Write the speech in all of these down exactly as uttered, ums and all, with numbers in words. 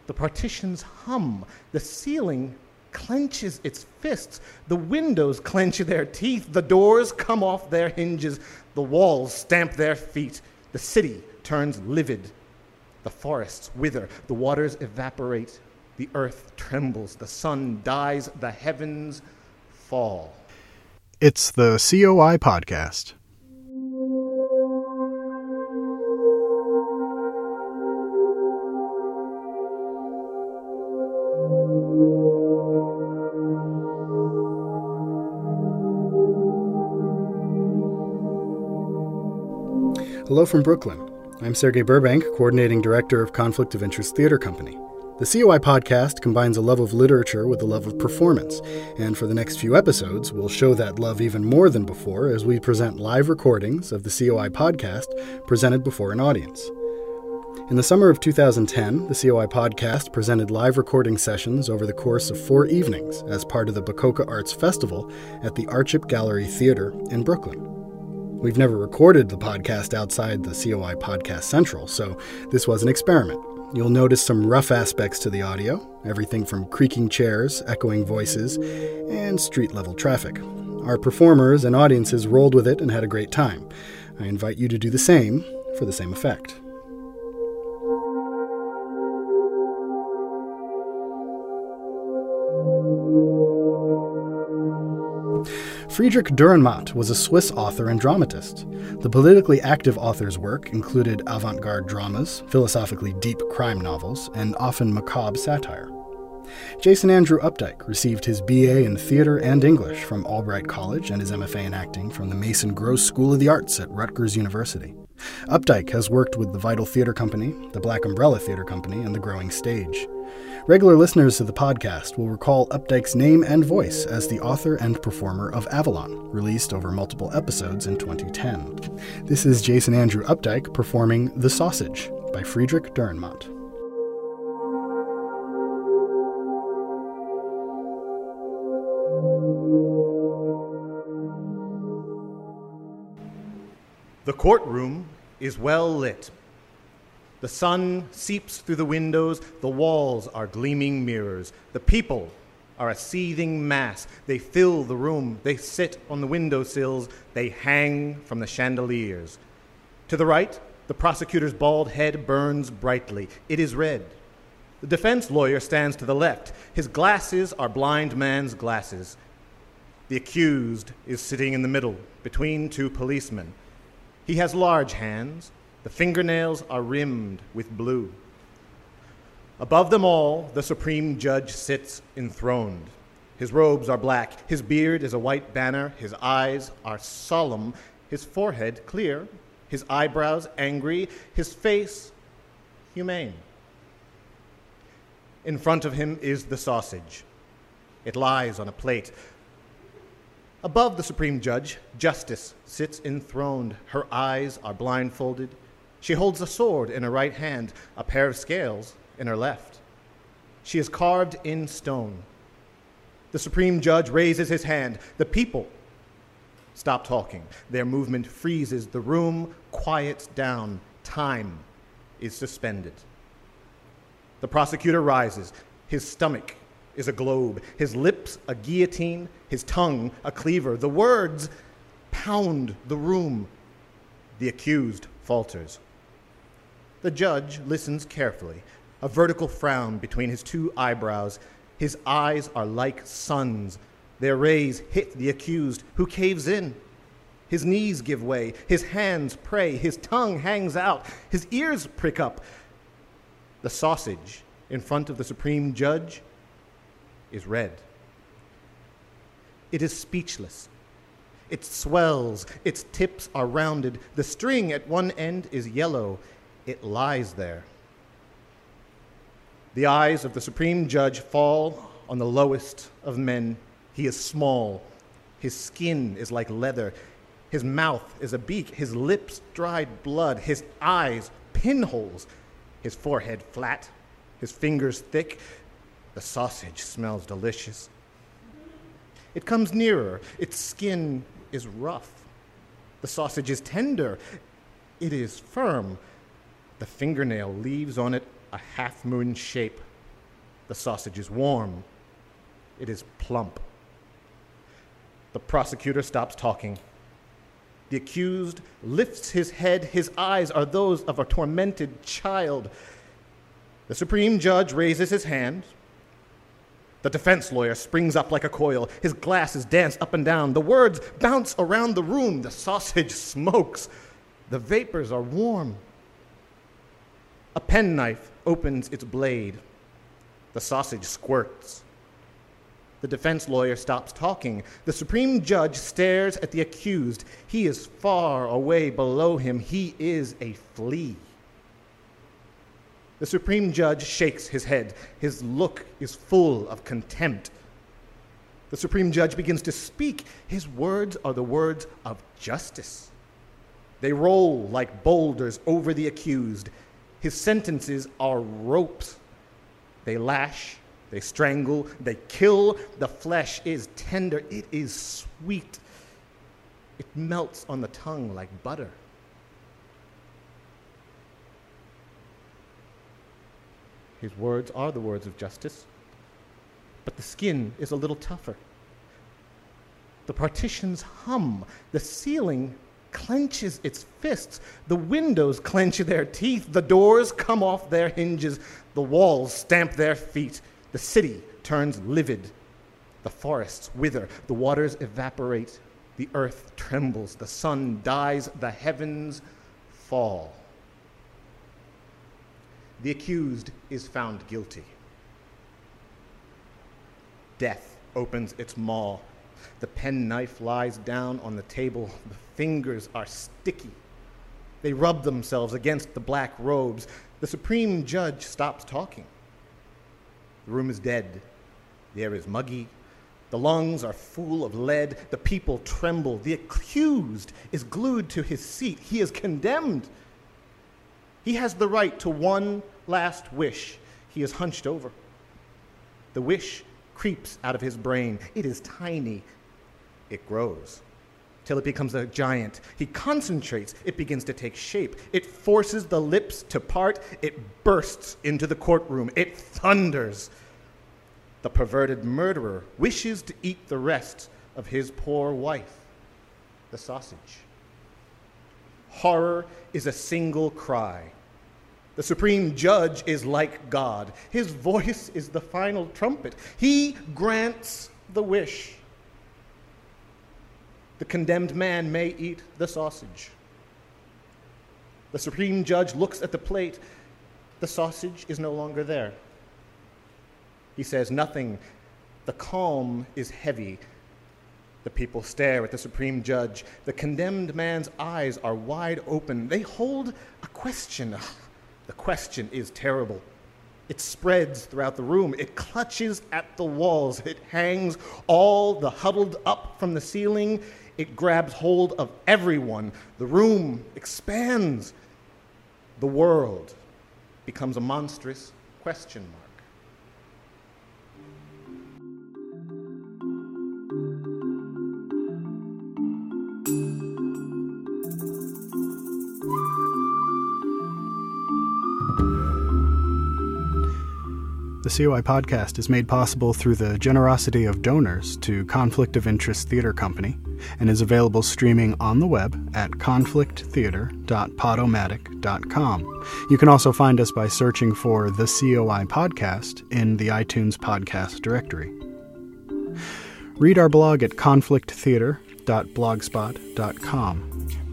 The partitions hum. The ceiling clenches its fists. The windows clench their teeth. The doors come off their hinges. The walls stamp their feet. The city turns livid. The forests wither. The waters evaporate. The earth trembles. The sun dies. The heavens fall. It's the C O I Podcast. Hello from Brooklyn. I'm Sergey Burbank, Coordinating Director of Conflict of Interest Theater Company. The C O I Podcast combines a love of literature with a love of performance, and for the next few episodes, we'll show that love even more than before as we present live recordings of the C O I Podcast presented before an audience. In the summer of two thousand ten, the C O I Podcast presented live recording sessions over the course of four evenings as part of the Bacoca Arts Festival at the Archip Gallery Theater in Brooklyn. We've never recorded the podcast outside the C O I Podcast Central, so this was an experiment. You'll notice some rough aspects to the audio, everything from creaking chairs, echoing voices, and street-level traffic. Our performers and audiences rolled with it and had a great time. I invite you to do the same for the same effect. Friedrich Dürrenmatt was a Swiss author and dramatist. The politically active author's work included avant-garde dramas, philosophically deep crime novels, and often macabre satire. Jason Andrew Updike received his B A in theater and English from Albright College and his M F A in acting from the Mason Gross School of the Arts at Rutgers University. Updike has worked with the Vital Theater Company, the Black Umbrella Theater Company, and the Growing Stage. Regular listeners to the podcast will recall Updike's name and voice as the author and performer of Avalon, released over multiple episodes in twenty ten. This is Jason Andrew Updike performing The Sausage by Friedrich Dürrenmatt. The courtroom is well lit. The sun seeps through the windows. The walls are gleaming mirrors. The people are a seething mass. They fill the room. They sit on the windowsills. They hang from the chandeliers. To the right, the prosecutor's bald head burns brightly. It is red. The defense lawyer stands to the left. His glasses are blind man's glasses. The accused is sitting in the middle, between two policemen. He has large hands. The fingernails are rimmed with blue. Above them all, the Supreme Judge sits enthroned. His robes are black. His beard is a white banner. His eyes are solemn. His forehead clear. His eyebrows angry. His face humane. In front of him is the sausage. It lies on a plate. Above the Supreme Judge, Justice sits enthroned. Her eyes are blindfolded. She holds a sword in her right hand, a pair of scales in her left. She is carved in stone. The Supreme Judge raises his hand. The people stop talking. Their movement freezes. The room quiets down. Time is suspended. The prosecutor rises. His stomach is a globe. His lips a guillotine. His tongue a cleaver. The words pound the room. The accused falters. The judge listens carefully, a vertical frown between his two eyebrows. His eyes are like suns. Their rays hit the accused, who caves in. His knees give way. His hands pray. His tongue hangs out. His ears prick up. The sausage in front of the Supreme Judge is red. It is speechless. It swells. Its tips are rounded. The string at one end is yellow. It lies there. The eyes of the Supreme Judge fall on the lowest of men. He is small. His skin is like leather. His mouth is a beak. His lips dried blood. His eyes pinholes. His forehead flat. His fingers thick. The sausage smells delicious. It comes nearer. Its skin is rough. The sausage is tender. It is firm. The fingernail leaves on it a half-moon shape The sausage is warm. It is plump. The prosecutor stops talking. The accused lifts his head. His eyes are those of a tormented child. The Supreme Judge raises his hand. The defense lawyer springs up like a coil. His glasses dance up and down. The words bounce around the room. The sausage smokes. The vapors are warm. A penknife opens its blade. The sausage squirts. The defense lawyer stops talking. The Supreme Judge stares at the accused. He is far away below him. He is a flea. The Supreme Judge shakes his head. His look is full of contempt. The Supreme Judge begins to speak. His words are the words of justice. They roll like boulders over the accused. His sentences are ropes. They lash, they strangle, they kill. The flesh is tender. It is sweet. It melts on the tongue like butter. His words are the words of justice, but the skin is a little tougher. The partitions hum. The ceiling clenches its fists. The windows clench their teeth. The doors come off their hinges. The walls stamp their feet. The city turns livid. The forests wither. The waters evaporate. The earth trembles. The sun dies. The heavens fall. The accused is found guilty. Death opens its maw. The penknife lies down on the table. The fingers are sticky. They rub themselves against the black robes. The Supreme Judge stops talking. The room is dead. The air is muggy. The lungs are full of lead. The people tremble. The accused is glued to his seat. He is condemned. He has the right to one last wish. He is hunched over. The wish creeps out of his brain. It is tiny. It grows till it becomes a giant. He concentrates. It begins to take shape. It forces the lips to part. It bursts into the courtroom. It thunders. The perverted murderer wishes to eat the rest of his poor wife, the sausage. Horror is a single cry. The Supreme Judge is like God. His voice is the final trumpet. He grants the wish. The condemned man may eat the sausage. The Supreme Judge looks at the plate. The sausage is no longer there. He says nothing. The calm is heavy. The people stare at the Supreme Judge. The condemned man's eyes are wide open. They hold a question. The question is terrible. It spreads throughout the room. It clutches at the walls. It hangs all the huddled up from the ceiling. It grabs hold of everyone. The room expands. The world becomes a monstrous question mark. The C O I podcast is made possible through the generosity of donors to Conflict of Interest Theater Company and is available streaming on the web at conflict theater dot podomatic dot com. You can also find us by searching for the C O I podcast in the iTunes podcast directory. Read our blog at conflict theater dot blogspot dot com.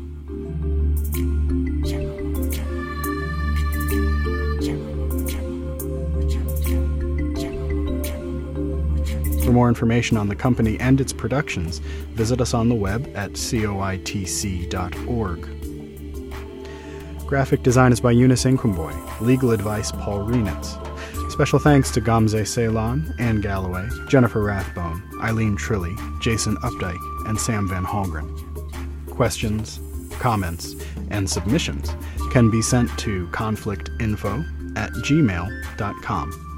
For more information on the company and its productions, visit us on the web at coitc dot org. Graphic design is by Eunice Inquimboy. Legal advice, Paul Renitz. Special thanks to Gamze Ceylon, Anne Galloway, Jennifer Rathbone, Eileen Trilly, Jason Updike, and Sam Van Halgren. Questions, comments, and submissions can be sent to conflictinfo at gmail dot com.